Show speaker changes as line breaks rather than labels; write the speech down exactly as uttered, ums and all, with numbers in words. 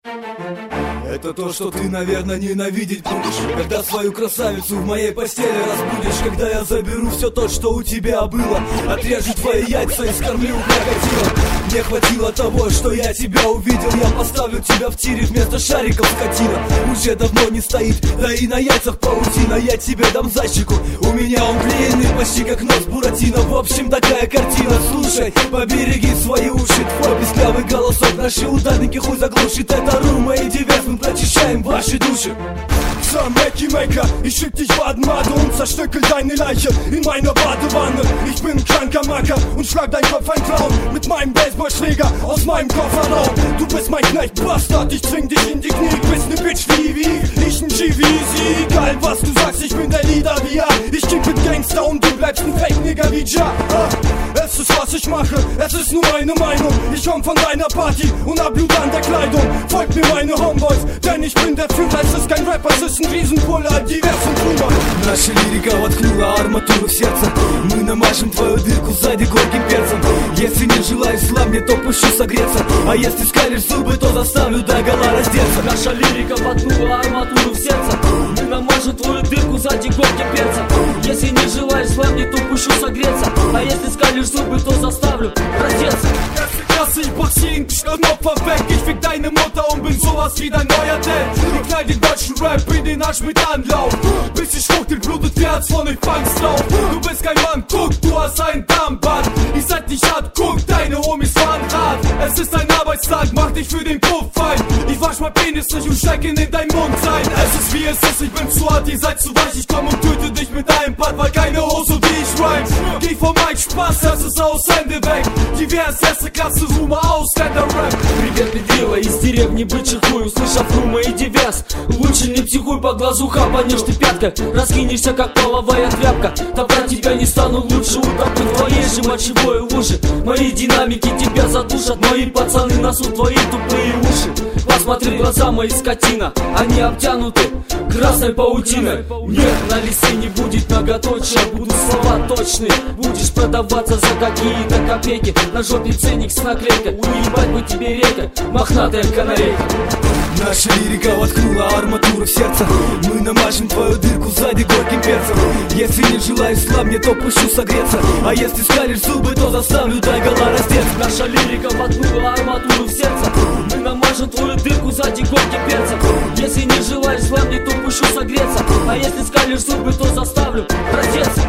Это то, что ты, наверное, ненавидеть будешь, когда свою красавицу в моей постели разбудишь. Когда я заберу все то, что у тебя было, отрежу твои яйца и скормлю крокодилом. Мне хватило того, что я тебя увидел. Я поставлю тебя в тире вместо шариков, скотина. Уже давно не стоит, да и на яйцах паутина. Я тебе дам зайчику, у меня он длинный, почти как нос Буратино. В общем, такая картина, слушай, побереги свои уши. Твой песклявый голосок наши ударники хуй заглушит. Это Рума и Дивес, мы прочищаем ваши души.
So, Mackie Maker, ich schick dich Baden-Made und zerstückel deine Leiche in meiner Badewanne. Ich bin ein kranker Macker und schlag dein Kopf ein Clown mit meinem Baseballschläger aus meinem Kofferraum. Du bist mein Knecht, Bastard, ich zwing dich in die Knie. Bist ne Bitch wie wie, ich ein G V Z. Egal was du sagst, ich bin der Leader wie ja. Ich kick mit Gangster und du bleibst ein Fake-Nigger wie Ja. Es ist was ich mache, es ist nur meine Meinung. Ich komm von deiner Party und hab Blut an der Kleidung. Folgt mir meine Homeboys, denn ich bin der Führer. Es ist kein Rapper, es ist ein Riesenpuller, Divers und Puma.
Наша лирика воткнула арматуру в сердце. Мы намажем твою дырку сзади горьким перцем. Если не желаешь зла мне, то пущу согреться. А если скалишь зубы, то заставлю догола раздеться.
Наша лирика воткнула арматуру в сердце. Мы намажем твою дырку сзади горьким перцем. Если не желаешь зла мне, то пущу согреться. А если скалишь зубы, то заставлю раздеться.
Ich boxing, und Opfer weg. Ich fick deine Mutter und bin sowas wie dein neuer Dad. Ich knall den deutschen Rap in den Arsch mit Anlauf. Bis ich hoch, den blutet Herz von euch Fangslauf. Du bist kein Mann, guck, du hast ein Darmbad. Ich seid nicht hart, guck, deine Homies fahren Rad. Es ist ein Arbeitstag, mach dich für den Puff fein. Ich wasch mein Penis nicht und steck ihn in dein Mund rein. Es ist wie es ist, ich bin zu hart, ihr seid zu weich. Ich komm und töte dich mit einem Part, weil keine Hose wie ich rhyme. Geh vom Mike, Spaß, das ist aus, Hände weg. Divers, erste Klasse, Rumer aus, Stand-up-Rap.
Привет, педрила из деревни бычий хуй. Услышав Рума и Дивес, лучше не психуй, по глазу хапанешь ты пяткой. Раскинешься как половая тряпка. Да про тебя не стану лучше, утоплю в твоей же мочевой луже. Мои динамики тебя задушат, мои пацаны насут твои тупые уши. Посмотри в глаза мои, скотина, они обтянуты красной паутиной. Нет, на листе не будет многоточия, будут слова точные. Будешь продаваться за какие-то копейки. На жопе ценник с наклейкой, уебать бы тебе река, мохнатая канарейка.
Наша лирика воткнула арматуру в сердце. Мы намажем твою дырку сзади горьким перцем. Если не желаешь зла мне, то пущу согреться. А если скалишь зубы, то заставлю догола раздеться.
Наша лирика воткнула арматуру в сердце. Мы намажем твою дырку сзади горьким перцем. Если не желаешь зла мне, то пущу согреться. А если скалишь зубы, то заставлю раздеться.